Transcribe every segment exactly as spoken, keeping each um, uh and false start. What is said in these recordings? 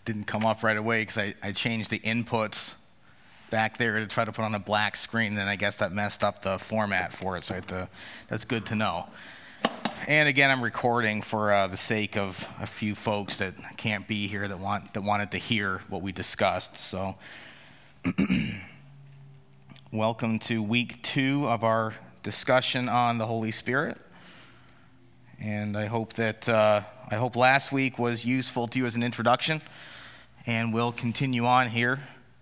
didn't come up right away because I, I changed the inputs back there to try to put on a black screen, and then I guess that messed up the format for it, so I had to, that's good to know. And again, I'm recording for uh, the sake of a few folks that can't be here that want that wanted to hear what we discussed. So, welcome to week two of our discussion on the Holy Spirit. And I hope that uh, I hope last week was useful to you as an introduction, and we'll continue on here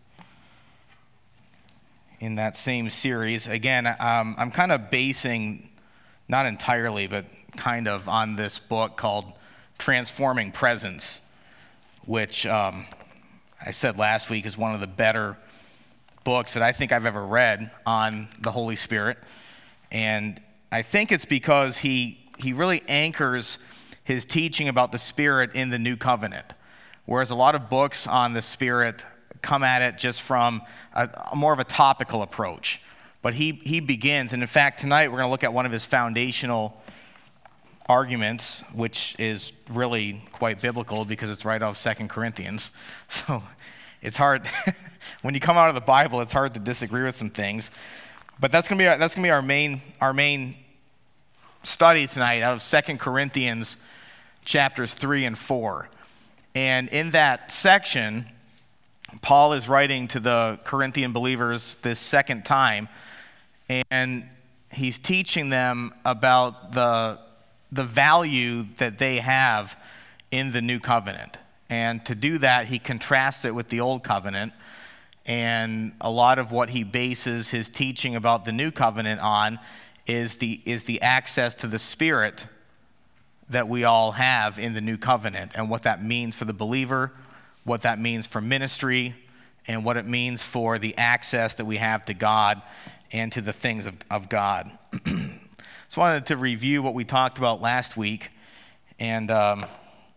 in that same series. Again, um, I'm kind of basing, not entirely, but kind of on this book called Transforming Presence, which um, I said last week is one of the better books that I think I've ever read on the Holy Spirit. And I think it's because he he really anchors his teaching about the Spirit in the New Covenant, whereas a lot of books on the Spirit come at it just from a, a more of a topical approach. But he he begins, and in fact tonight we're going to look at one of his foundational arguments, which is really quite biblical because it's right out of Second Corinthians. So it's hard, when you come out of the Bible, it's hard to disagree with some things. But that's going to be our, that's going to be our main our main study tonight out of Second Corinthians chapters three and four. And in that section, Paul is writing to the Corinthian believers this second time, and he's teaching them about the the value that they have in the new covenant. And to do that, he contrasts it with the old covenant. And a lot of what he bases his teaching about the new covenant on is the is the access to the Spirit that we all have in the new covenant, and what that means for the believer, what that means for ministry, and what it means for the access that we have to God and to the things of, of God. So I wanted to review what we talked about last week. And um,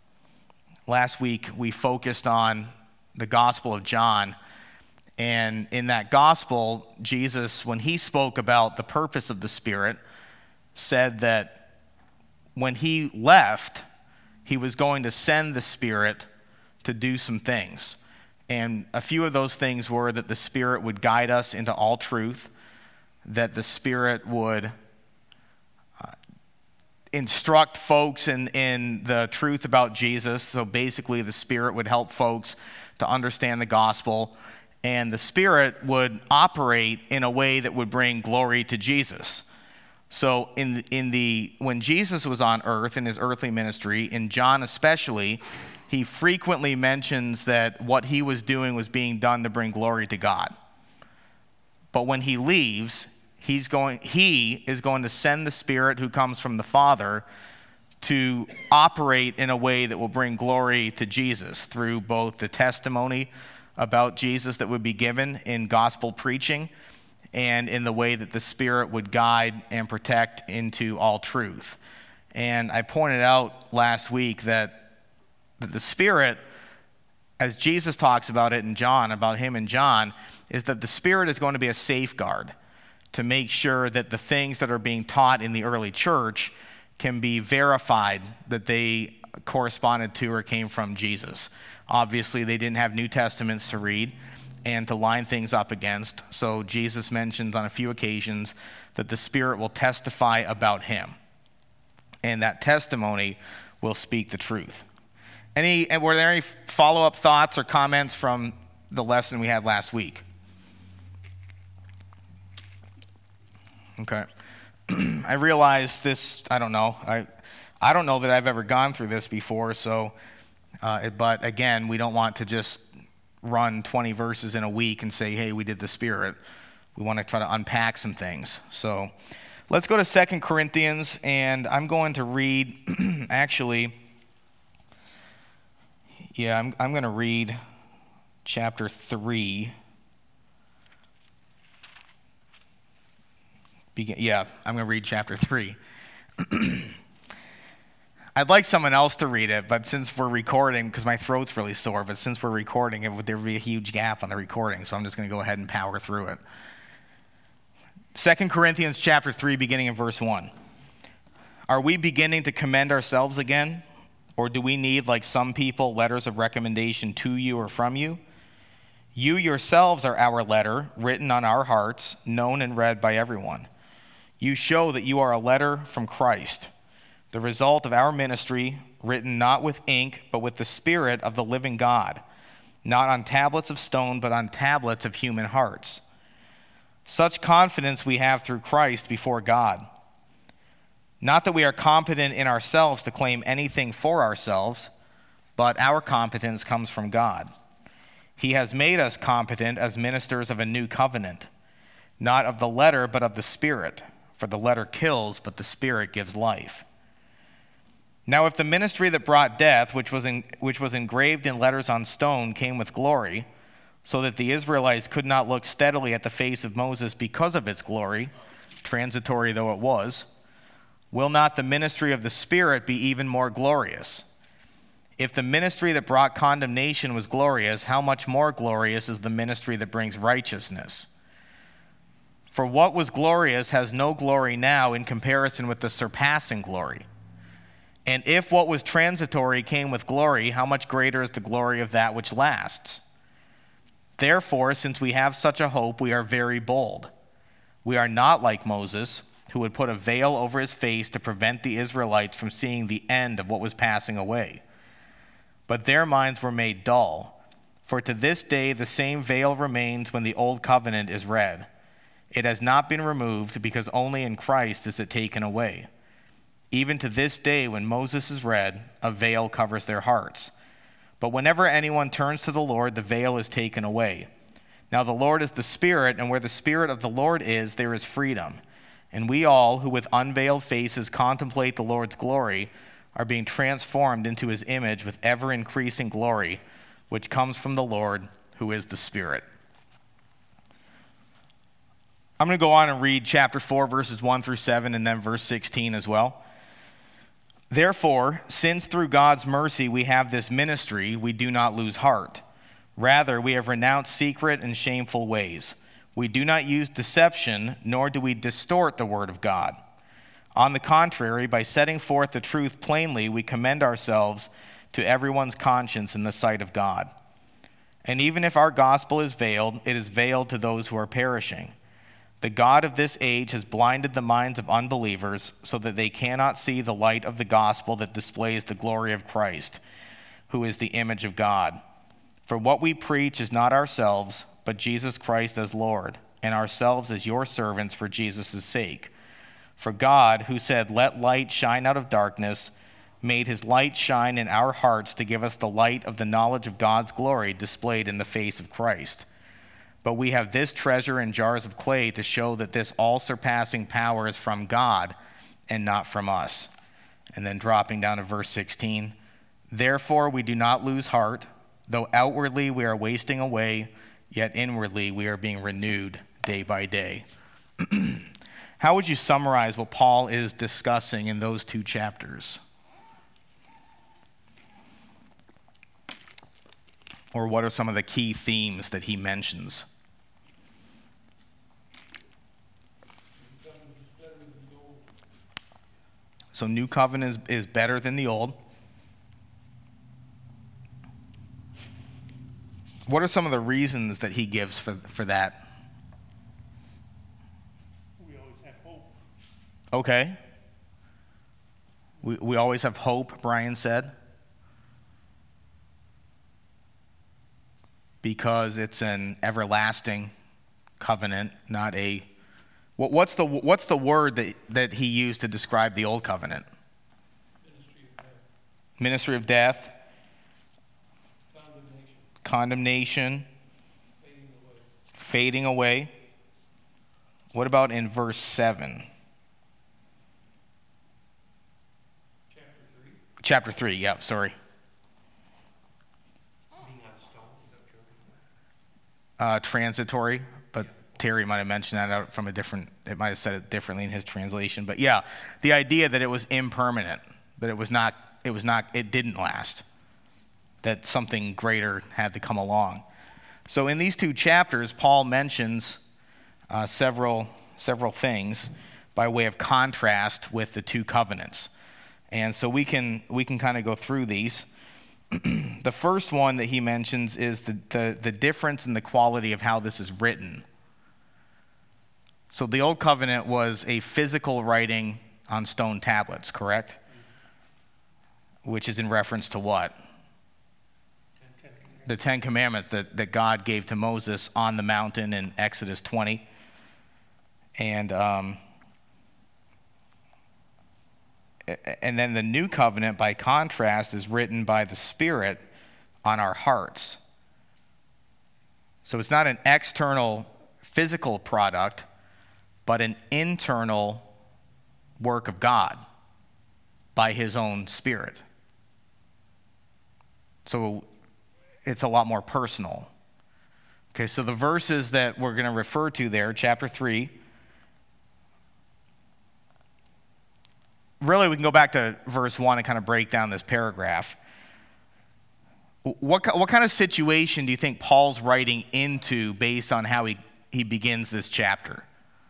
last week we focused on the Gospel of John. And in that Gospel, Jesus, when he spoke about the purpose of the Spirit, said that when he left, he was going to send the Spirit to do some things. And a few of those things were that the Spirit would guide us into all truth, that the Spirit would uh, instruct folks in, in the truth about Jesus. So basically, the Spirit would help folks to understand the gospel, and the Spirit would operate in a way that would bring glory to Jesus. So in in the when Jesus was on earth in his earthly ministry, in John especially, he frequently mentions that what he was doing was being done to bring glory to God. But when he leaves, he's going he is going to send the Spirit who comes from the Father to operate in a way that will bring glory to Jesus through both the testimony about Jesus that would be given in gospel preaching, and in the way that the Spirit would guide and protect into all truth. And I pointed out last week that, that the Spirit, as Jesus talks about it in John, about him in John, is that the Spirit is going to be a safeguard to make sure that the things that are being taught in the early church can be verified that they corresponded to or came from Jesus. Obviously, they didn't have New Testaments to read and to line things up against. So Jesus mentions on a few occasions that the Spirit will testify about him, and that testimony will speak the truth. Any, and were there any follow-up thoughts or comments from the lesson we had last week? Okay. I realize this, I don't know, I I don't know that I've ever gone through this before, so, uh, but again, we don't want to just run twenty verses in a week and say, hey, we did the Spirit. We want to try to unpack some things. So let's go to Second Corinthians, and I'm going to read, actually, yeah, I'm, I'm going to read chapter three. Begin, yeah, I'm going to read chapter three. I'd like someone else to read it, but since we're recording, because my throat's really sore, but since we're recording, it would, there would be a huge gap on the recording, so I'm just going to go ahead and power through it. Second Corinthians chapter three, beginning in verse one. Are we beginning to commend ourselves again? Or do we need, like some people, letters of recommendation to you or from you? You yourselves are our letter, written on our hearts, known and read by everyone. You show that you are a letter from Christ, the result of our ministry, written not with ink, but with the Spirit of the living God, not on tablets of stone, but on tablets of human hearts. Such confidence we have through Christ before God. Not that we are competent in ourselves to claim anything for ourselves, but our competence comes from God. He has made us competent as ministers of a new covenant, not of the letter, but of the Spirit. For the letter kills, but the Spirit gives life. Now if the ministry that brought death, which was, in, which was engraved in letters on stone, came with glory, so that the Israelites could not look steadily at the face of Moses because of its glory, transitory though it was, will not the ministry of the Spirit be even more glorious? If the ministry that brought condemnation was glorious, how much more glorious is the ministry that brings righteousness? For what was glorious has no glory now in comparison with the surpassing glory. And if what was transitory came with glory, how much greater is the glory of that which lasts? Therefore, since we have such a hope, we are very bold. We are not like Moses, who would put a veil over his face to prevent the Israelites from seeing the end of what was passing away. But their minds were made dull, for to this day the same veil remains when the old covenant is read. It has not been removed, because only in Christ is it taken away. Even to this day, when Moses is read, a veil covers their hearts. But whenever anyone turns to the Lord, the veil is taken away. Now the Lord is the Spirit, and where the Spirit of the Lord is, there is freedom. And we all, who with unveiled faces contemplate the Lord's glory, are being transformed into his image with ever-increasing glory, which comes from the Lord, who is the Spirit. I'm going to go on and read chapter four, verses one through seven, and then verse sixteen as well. Therefore, since through God's mercy we have this ministry, we do not lose heart. Rather, we have renounced secret and shameful ways. We do not use deception, nor do we distort the word of God. On the contrary, by setting forth the truth plainly, we commend ourselves to everyone's conscience in the sight of God. And even if our gospel is veiled, it is veiled to those who are perishing. The God of this age has blinded the minds of unbelievers so that they cannot see the light of the gospel that displays the glory of Christ, who is the image of God. For what we preach is not ourselves, but Jesus Christ as Lord, and ourselves as your servants for Jesus' sake. For God, who said, "Let light shine out of darkness," made his light shine in our hearts to give us the light of the knowledge of God's glory displayed in the face of Christ. But we have this treasure in jars of clay to show that this all-surpassing power is from God and not from us. And then dropping down to verse sixteen, therefore we do not lose heart, though outwardly we are wasting away, yet inwardly we are being renewed day by day. How would you summarize what Paul is discussing in those two chapters? Or what are some of the key themes that he mentions? So new covenant is, is better than the old. What are some of the reasons that he gives for, for that? We always have hope. Okay. We, we always have hope, Brian said. Because it's an everlasting covenant, not a... What, what's the what's the word that, that he used to describe the old covenant? Ministry of death. Ministry of death. Condemnation. Condemnation. Fading away. Fading away. What about in verse seven? Chapter three. Chapter three, yeah, sorry. Uh, transitory, but Terry might have mentioned that out from a different, it might have said it differently in his translation. But yeah, the idea that it was impermanent, that it was not, it was not, it didn't last, that something greater had to come along. So in these two chapters, Paul mentions uh, several, several things by way of contrast with the two covenants. And so we can we can kind of go through these. The first one that he mentions is the, the, the difference in the quality of how this is written. So the Old Covenant was a physical writing on stone tablets, correct? Which is in reference to what? Ten, ten The Ten Commandments that, that God gave to Moses on the mountain in Exodus twenty. And um, and then the New Covenant, by contrast, is written by the Spirit on our hearts. So it's not an external physical product, but an internal work of God by his own Spirit. So it's a lot more personal. Okay, so the verses that we're going to refer to there, chapter three, really we can go back to verse one and kind of break down this paragraph. What, what kind of situation do you think Paul's writing into based on how he, he begins this chapter?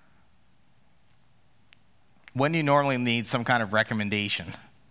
When do you normally need some kind of recommendation?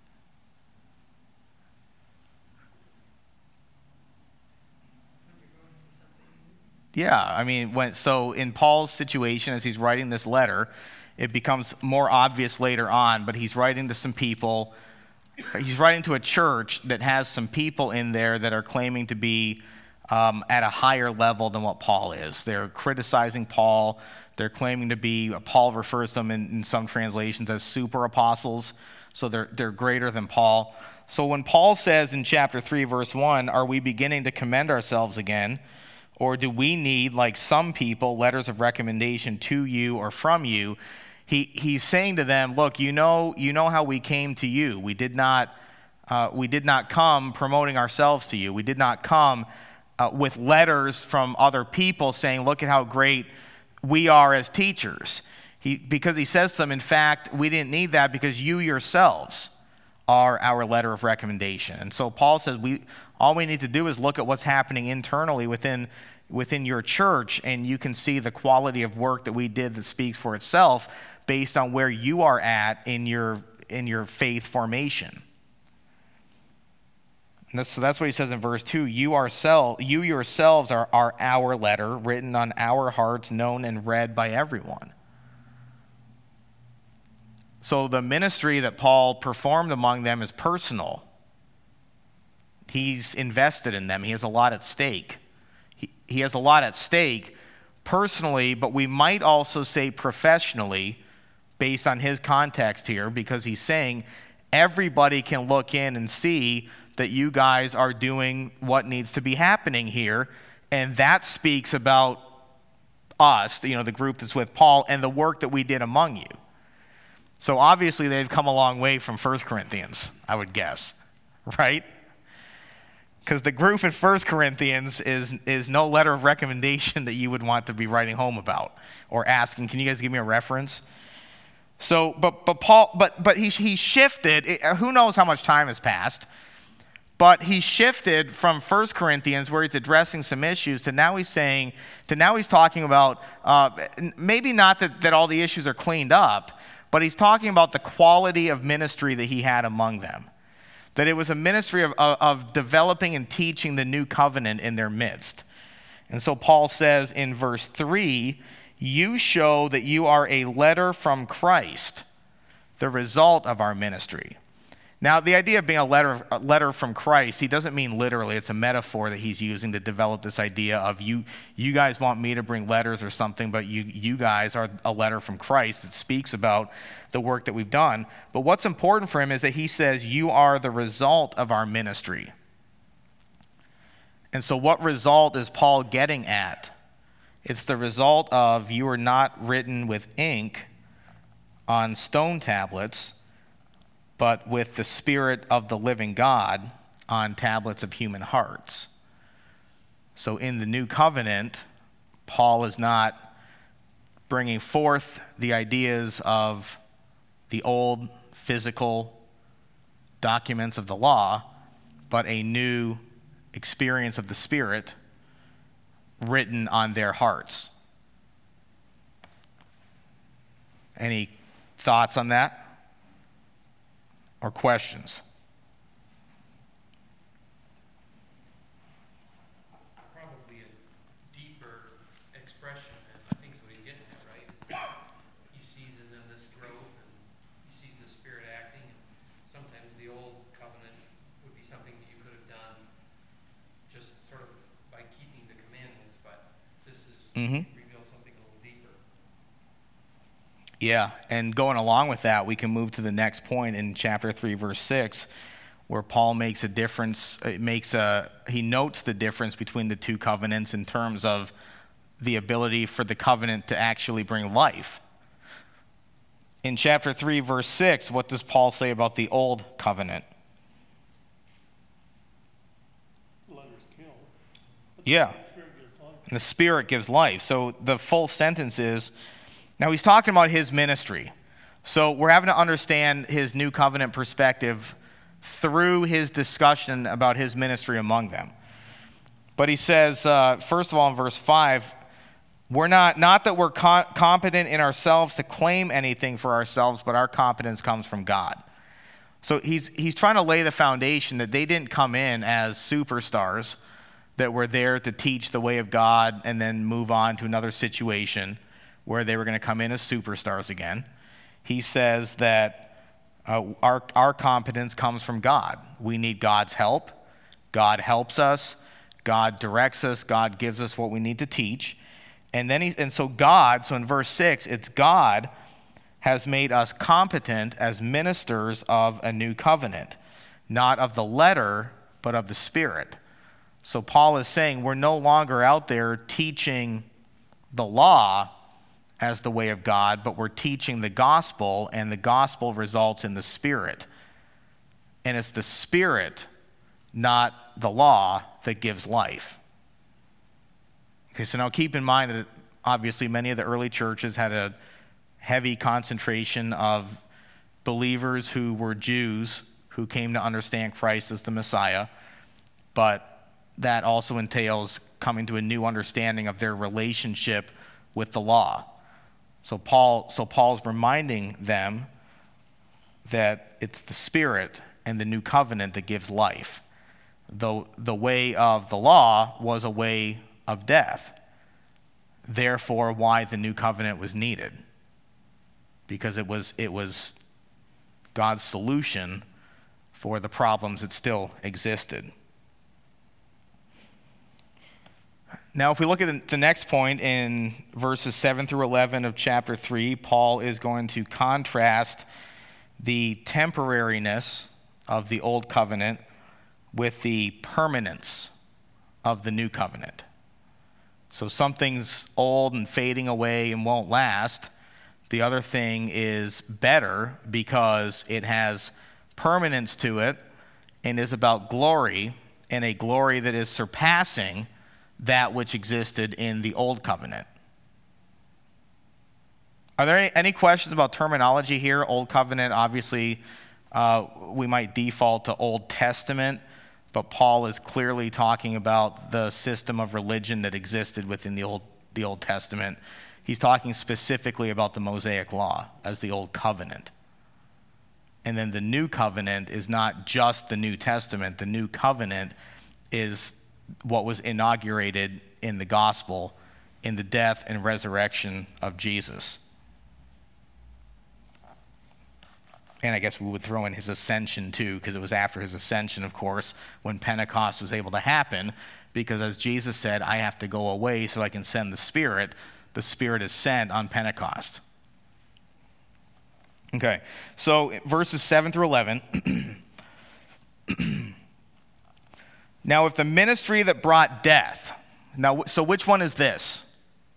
Yeah, I mean, when, so in Paul's situation, as he's writing this letter, it becomes more obvious later on, but he's writing to some people. He's writing to a church that has some people in there that are claiming to be um, at a higher level than what Paul is. They're criticizing Paul. They're claiming to be, Paul refers to them in, in some translations as super apostles, so they're, they're greater than Paul. So when Paul says in chapter three, verse one, are we beginning to commend ourselves again? Or do we need, like some people, letters of recommendation to you or from you? He, he's saying to them, look, you know, you know how we came to you. We did not, uh, we did not come promoting ourselves to you. We did not come uh, with letters from other people saying, look at how great we are as teachers. He, because he says to them, in fact, we didn't need that because you yourselves are our letter of recommendation. And so Paul says, we all we need to do is look at what's happening internally within within your church, and you can see the quality of work that we did that speaks for itself based on where you are at in your in your faith formation. And that's, so that's what he says in verse two. You, ourselves, you yourselves are, are our letter, written on our hearts, known and read by everyone. So the ministry that Paul performed among them is personal. He's invested in them. He has a lot at stake. He, he has a lot at stake personally, but we might also say professionally, based on his context here, because he's saying everybody can look in and see that you guys are doing what needs to be happening here, and that speaks about us, you know, the group that's with Paul, and the work that we did among you. So obviously they've come a long way from First Corinthians, I would guess, right? Because the group in First Corinthians is, is no letter of recommendation that you would want to be writing home about or asking, can you guys give me a reference? So, but but Paul, but but he he shifted. It, who knows how much time has passed? But he shifted from First Corinthians, where he's addressing some issues, to now he's saying, to now he's talking about uh, maybe not that, that all the issues are cleaned up, but he's talking about the quality of ministry that he had among them. That it was a ministry of, of, of developing and teaching the new covenant in their midst. And so Paul says in verse three, you show that you are a letter from Christ, the result of our ministry. Now, the idea of being a letter, a letter from Christ, he doesn't mean literally. It's a metaphor that he's using to develop this idea of you you guys want me to bring letters or something, but you, you guys are a letter from Christ that speaks about the work that we've done. But what's important for him is that he says, you are the result of our ministry. And so what result is Paul getting at? It's the result of you are not written with ink on stone tablets, but with the Spirit of the living God on tablets of human hearts. So in the new covenant, Paul is not bringing forth the ideas of the old physical documents of the law, but a new experience of the Spirit written on their hearts. Any thoughts on that? or questions? Probably a deeper expression, and I think is what he's getting at, right? Is that he sees in them this growth, and he sees the Spirit acting, and sometimes the old covenant would be something that you could have done just sort of by keeping the commandments, but this is Mm-hmm. reveals something a little deeper. Yeah, and going along with that, we can move to the next point in chapter three, verse six, where Paul makes a difference, it makes a, he notes the difference between the two covenants in terms of the ability for the covenant to actually bring life. In chapter three, verse six, what does Paul say about the old covenant? Letters kill. Yeah. And the Spirit gives life. So the full sentence is, now he's talking about his ministry. So we're having to understand his new covenant perspective through his discussion about his ministry among them. But he says, uh, first of all, in verse five, we're not, not that we're co- competent in ourselves to claim anything for ourselves, but our competence comes from God. So he's, he's trying to lay the foundation that they didn't come in as superstars that were there to teach the way of God and then move on to another situation where they were going to come in as superstars again. He says that uh, our, our competence comes from God. We need God's help. God helps us. God directs us. God gives us what we need to teach. And then he, and so God, so in verse six, it's God has made us competent as ministers of a new covenant, not of the letter, but of the Spirit. So Paul is saying we're no longer out there teaching the law as the way of God, but we're teaching the gospel, and the gospel results in the Spirit. And it's the Spirit, not the law, that gives life. Okay, so now keep in mind that obviously many of the early churches had a heavy concentration of believers who were Jews who came to understand Christ as the Messiah, but that also entails coming to a new understanding of their relationship with the law. So Paul, so Paul's reminding them that it's the Spirit and the new covenant that gives life. The, the way of the law was a way of death. Therefore, why the new covenant was needed. Because it was, it was God's solution for the problems that still existed. Now, if we look at the next point in verses seven through eleven of chapter three, Paul is going to contrast the temporariness of the old covenant with the permanence of the new covenant. So something's old and fading away and won't last. The other thing is better because it has permanence to it and is about glory, and a glory that is surpassing that which existed in the old covenant. Are there any, any questions about terminology here? Old covenant, obviously, uh, we might default to Old Testament, but Paul is clearly talking about the system of religion that existed within the Old, the Old Testament. He's talking specifically about the Mosaic Law as the Old Covenant. And then the New Covenant is not just the New Testament. The New Covenant is what was inaugurated in the gospel in the death and resurrection of Jesus. And I guess we would throw in his ascension too, because it was after his ascension, of course, when Pentecost was able to happen, because as Jesus said, I have to go away so I can send the Spirit. The Spirit is sent on Pentecost. Okay, so verses seven through eleven. Now, if the ministry that brought death, now, so which one is this?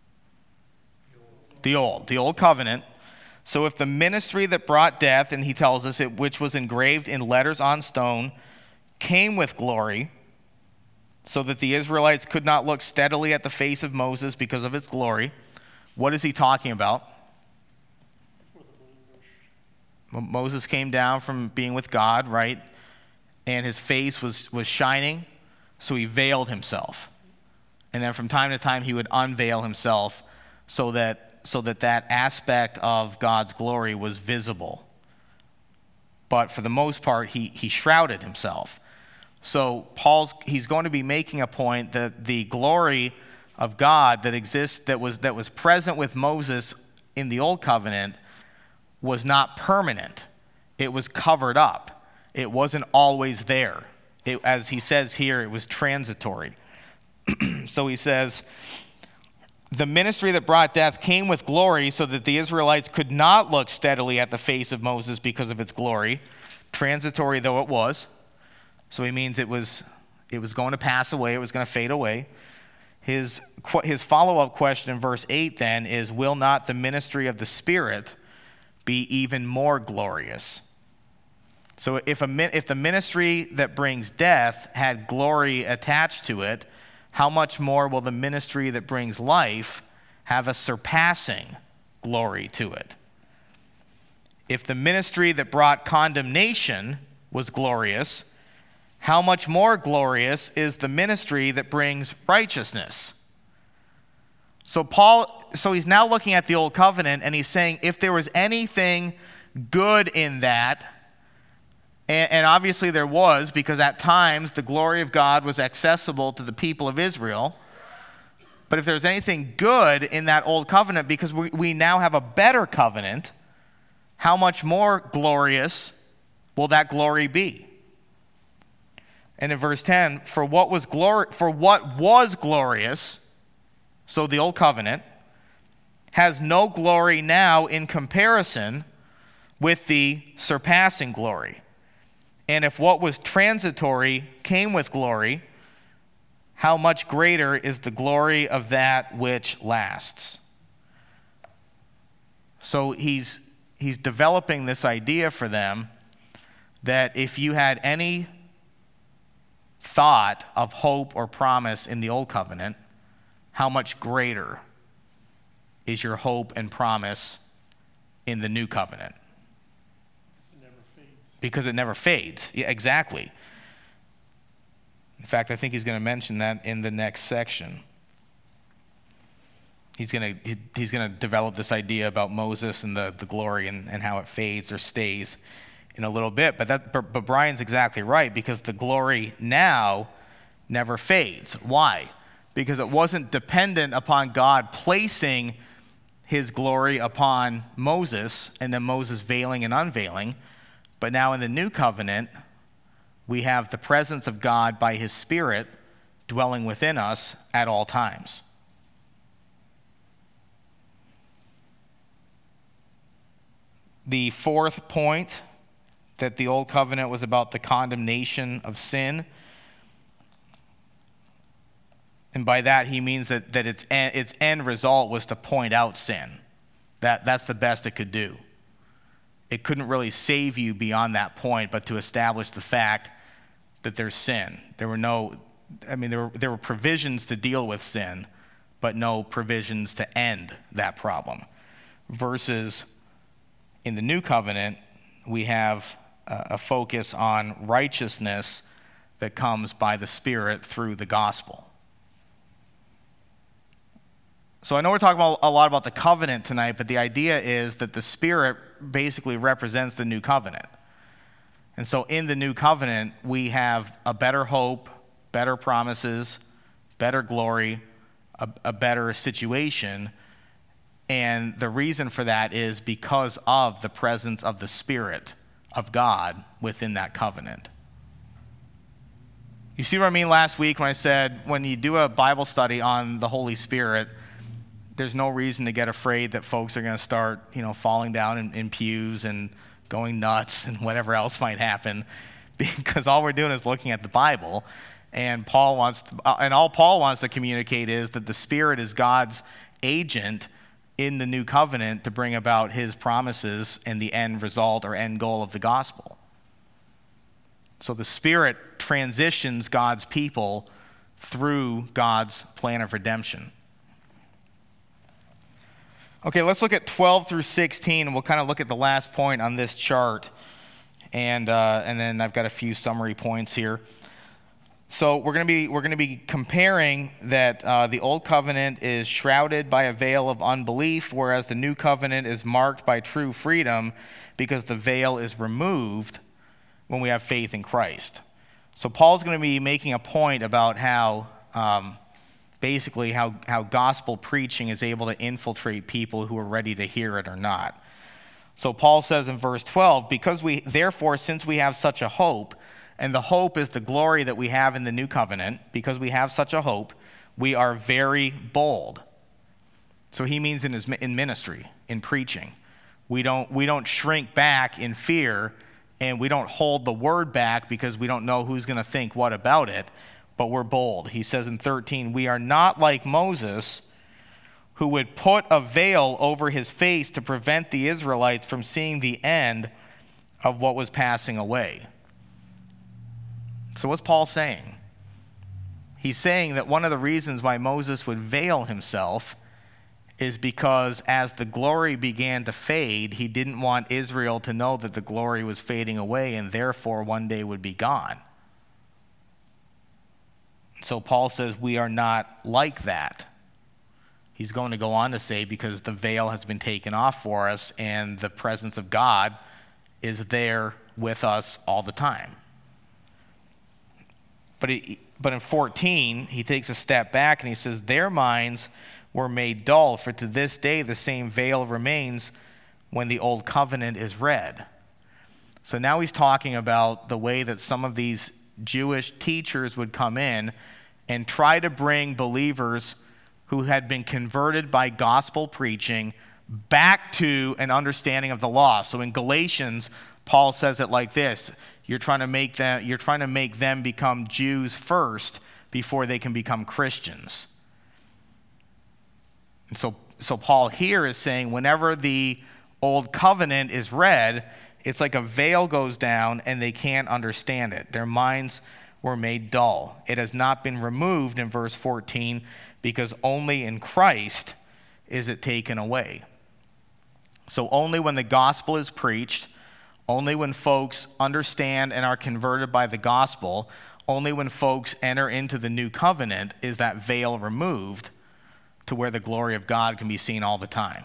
The old, the old covenant. So if the ministry that brought death, and he tells us it, which was engraved in letters on stone, came with glory, so that the Israelites could not look steadily at the face of Moses because of its glory, what is he talking about? Moses came down from being with God, right? And his face was, was shining, so he veiled himself. And then from time to time, he would unveil himself so that, so that that aspect of God's glory was visible. but for the most part, he, he shrouded himself. So Paul's he's going to be making a point that the glory of God that exists, that was that was present with Moses in the old covenant, was not permanent. It was covered up. It wasn't always there. It, as he says here, it was transitory. So he says, the ministry that brought death came with glory so that the Israelites could not look steadily at the face of Moses because of its glory, transitory though it was. So he means it was it was going to pass away, it was going to fade away. His, his follow-up question in verse eight then is, will not the ministry of the Spirit be even more glorious? So if, a, if the ministry that brings death had glory attached to it, how much more will the ministry that brings life have a surpassing glory to it? If the ministry that brought condemnation was glorious, how much more glorious is the ministry that brings righteousness? So Paul, so he's now looking at the old covenant and he's saying if there was anything good in that, and, and obviously there was, because at times the glory of God was accessible to the people of Israel, but if there's anything good in that old covenant, because we, we now have a better covenant, how much more glorious will that glory be? And in verse ten, for what was glor- for what was glorious, so the old covenant, has no glory now in comparison with the surpassing glory. And if what was transitory came with glory, how much greater is the glory of that which lasts? So he's he's developing this idea for them that if you had any thought of hope or promise in the old covenant, how much greater is your hope and promise in the new covenant? It never fades. Because it never fades. Yeah, exactly. In fact, I think he's going to mention that in the next section. He's going to he's going to develop this idea about Moses and the, the glory and, and how it fades or stays in a little bit. But that but, but Brian's exactly right, because the glory now never fades. Why? Because it wasn't dependent upon God placing his glory upon Moses and then Moses veiling and unveiling. But now in the new covenant, we have the presence of God by his Spirit dwelling within us at all times. The fourth point, that the old covenant was about the condemnation of sin. And by that he means that, that its, en- its end result was to point out sin. That, that's the best it could do. It couldn't really save you beyond that point, but to establish the fact that there's sin. There were no, I mean, there were, there were provisions to deal with sin, but no provisions to end that problem. Versus in the new covenant, we have a focus on righteousness that comes by the Spirit through the gospel. So I know we're talking about a lot about the covenant tonight, but the idea is that the Spirit basically represents the new covenant. And so in the new covenant, we have a better hope, better promises, better glory, a, a better situation. And the reason for that is because of the presence of the Spirit of God within that covenant. You see what I mean last week when I said when you do a Bible study on the Holy Spirit, there's no reason to get afraid that folks are going to start, you know, falling down in, in pews and going nuts and whatever else might happen, because all we're doing is looking at the Bible. And Paul wants to, and all Paul wants to communicate is that the Spirit is God's agent in the new covenant to bring about his promises and the end result or end goal of the gospel. So the Spirit transitions God's people through God's plan of redemption. Okay, let's look at twelve through sixteen, and we'll kind of look at the last point on this chart. And, uh, and then I've got a few summary points here. So we're going to be we're going to be comparing that uh, the old covenant is shrouded by a veil of unbelief, whereas the new covenant is marked by true freedom because the veil is removed when we have faith in Christ. So Paul's going to be making a point about how um, basically how, how gospel preaching is able to infiltrate people who are ready to hear it or not. So Paul says in verse twelve, because we therefore, since we have such a hope, and the hope is the glory that we have in the new covenant, because we have such a hope, we are very bold. So he means in his in ministry, in preaching. We don't we don't shrink back in fear, and we don't hold the word back because we don't know who's going to think what about it, but we're bold. He says in thirteen, we are not like Moses, who would put a veil over his face to prevent the Israelites from seeing the end of what was passing away. So what's Paul saying? He's saying that one of the reasons why Moses would veil himself is because as the glory began to fade, he didn't want Israel to know that the glory was fading away and therefore one day would be gone. So Paul says we are not like that. He's going to go on to say because the veil has been taken off for us and the presence of God is there with us all the time. But, he, but in fourteen, he takes a step back and he says, their minds were made dull, for to this day the same veil remains when the old covenant is read. So now he's talking about the way that some of these Jewish teachers would come in and try to bring believers who had been converted by gospel preaching back to an understanding of the law. So in Galatians, Paul says it like this: You're trying to make them, you're trying to make them become Jews first before they can become Christians. And so, so Paul here is saying whenever the old covenant is read, it's like a veil goes down and they can't understand it. Their minds were made dull. It has not been removed in verse fourteen because only in Christ is it taken away. So only when the gospel is preached, only when folks understand and are converted by the gospel, only when folks enter into the new covenant is that veil removed to where the glory of God can be seen all the time.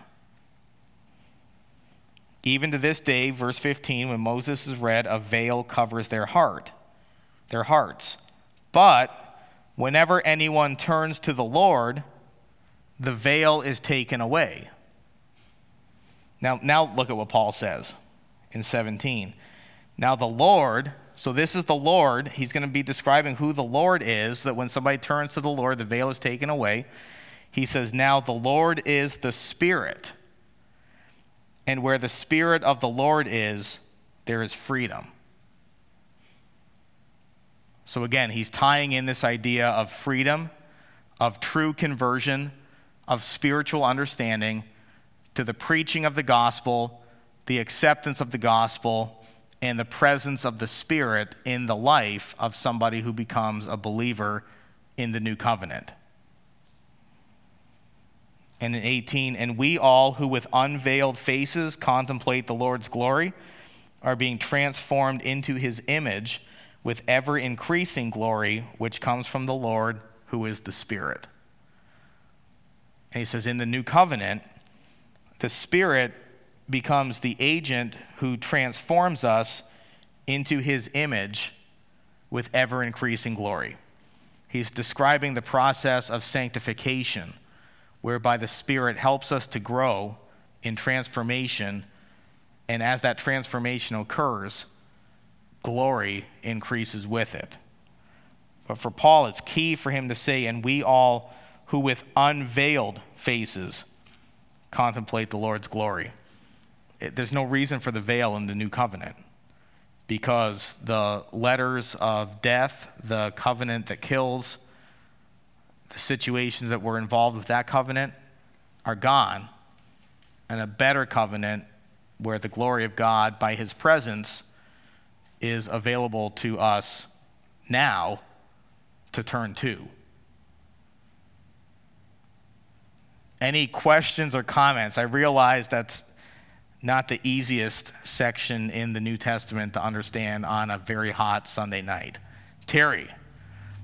Even to this day, verse fifteen, when Moses is read, a veil covers their heart, their hearts. But whenever anyone turns to the Lord, the veil is taken away. Now, now look at what Paul says in seventeen. Now the Lord, so this is the Lord, he's going to be describing who the Lord is, that when somebody turns to the Lord, the veil is taken away. He says, now the Lord is the Spirit, and where the Spirit of the Lord is, there is freedom. So again, he's tying in this idea of freedom, of true conversion, of spiritual understanding to the preaching of the gospel, the acceptance of the gospel, and the presence of the Spirit in the life of somebody who becomes a believer in the new covenant. And in eighteen, and we all who with unveiled faces contemplate the Lord's glory are being transformed into his image with ever increasing glory, which comes from the Lord, who is the Spirit. And he says, in the new covenant, the Spirit becomes the agent who transforms us into his image with ever increasing glory. He's describing the process of sanctification, whereby the Spirit helps us to grow in transformation, and as that transformation occurs, glory increases with it. But for Paul, it's key for him to say, and we all who with unveiled faces contemplate the Lord's glory. It, there's no reason for the veil in the new covenant, because the letters of death, the covenant that kills, the situations that were involved with that covenant are gone, and a better covenant where the glory of God by his presence is available to us now to turn to. Any questions or comments? I realize that's not the easiest section in the New Testament to understand on a very hot Sunday night. Terry.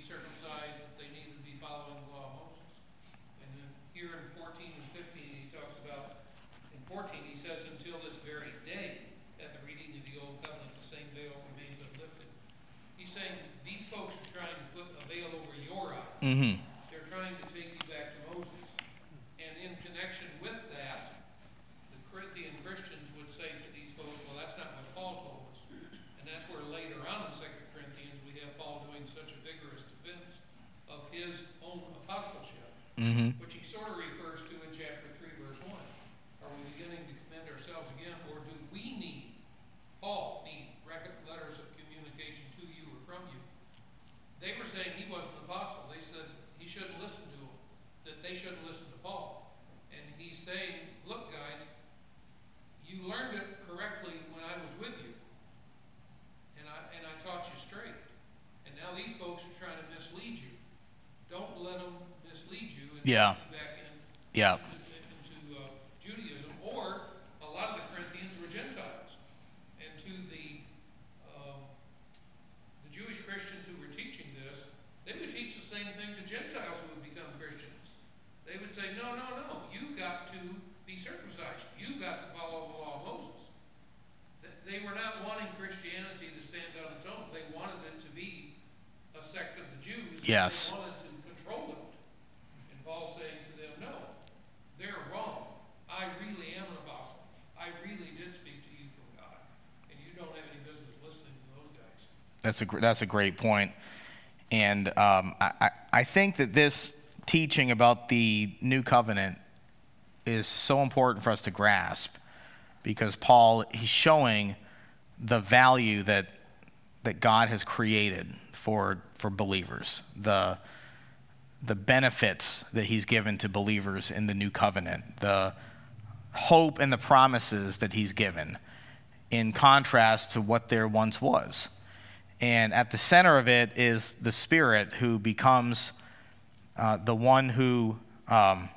circumcised, but they needed to be following the law of Moses. And then here in fourteen and fifteen, he talks about, in fourteen, he says, until this very day, at the reading of the Old Covenant, the same veil remains uplifted. He's saying these folks are trying to put a veil over your eyes. Mm-hmm. They're trying to take you back to Moses. And in connection with that, the Corinthian Christians would say to these folks, well, that's not what Paul told us. And that's where later on in Second Corinthians we have Paul doing such a vigorous defense of his own apostleship, Mm-hmm. which he sort of refers to in chapter three, verse one. Are we beginning to commend ourselves again, or do we need, Paul need, record letters of communication to you or from you? They were saying he wasn't an apostle. They said he shouldn't listen to him, that they shouldn't listen to Paul. And he's saying, look, guys, you learned it correctly when I was with you, and I and I taught you straight. And now these folks are trying to mislead you. Don't let them mislead you and Yeah. take you back in, Yeah. into, into uh, Judaism. Or a lot of the Corinthians were Gentiles, and to the um, the Jewish Christians who were teaching this, they would teach the same thing to Gentiles who would become Christians. They would say, no, no, no, you got to be circumcised. You got to follow the law of Moses. Th- They were not wanting Christianity to stand on its own. They wanted it to be a sect of the Jews. Yes. They wanted to control it. And Paul saying to them, no, they're wrong. I really am an apostle. I really did speak to you from God. And you don't have any business listening to those guys. That's a gr- that's a great point. And um, I, I I think that this teaching about the new covenant is so important for us to grasp, because Paul, he's showing the value that that God has created for for believers, the the benefits that he's given to believers in the new covenant, the hope and the promises that he's given, in contrast to what there once was. And at the center of it is the Spirit, who becomes uh, the one who um,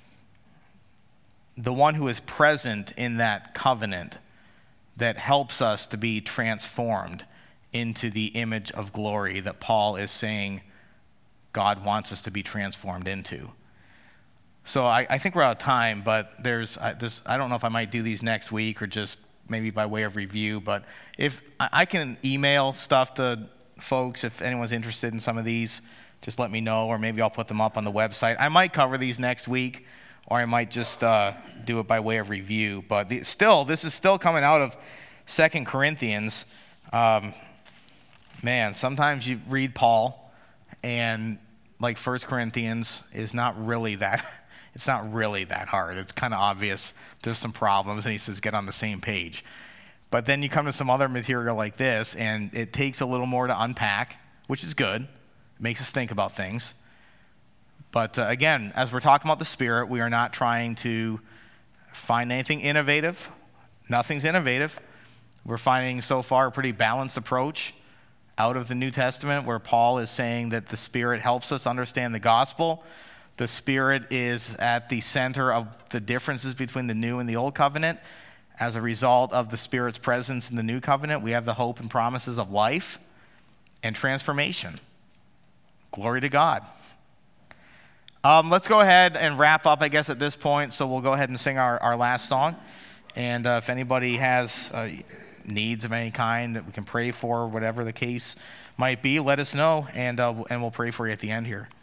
the one who is present in that covenant, that helps us to be transformed into the image of glory that Paul is saying God wants us to be transformed into. So I, I think we're out of time, but there's, I, there's I don't know if I might do these next week or just maybe by way of review, but if I, I can email stuff to folks, if anyone's interested in some of these, just let me know, or maybe I'll put them up on the website. I might cover these next week, or I might just uh, do it by way of review. But the, still, this is still coming out of Second Corinthians. Um, man, sometimes you read Paul, and like First Corinthians is not really that, it's not really that hard. It's kind of obvious there's some problems, and he says get on the same page. But then you come to some other material like this, and it takes a little more to unpack, which is good. It makes us think about things. But uh, again, as we're talking about the Spirit, we are not trying to find anything innovative. Nothing's innovative. We're finding so far a pretty balanced approach out of the New Testament, where Paul is saying that the Spirit helps us understand the gospel. The Spirit is at the center of the differences between the New and the Old Covenant. As a result of the Spirit's presence in the New Covenant, we have the hope and promises of life and transformation. Glory to God. Um, let's go ahead and wrap up, I guess, at this point. So we'll go ahead and sing our, our last song. And uh, if anybody has uh, needs of any kind that we can pray for, whatever the case might be, let us know, and uh, and we'll pray for you at the end here.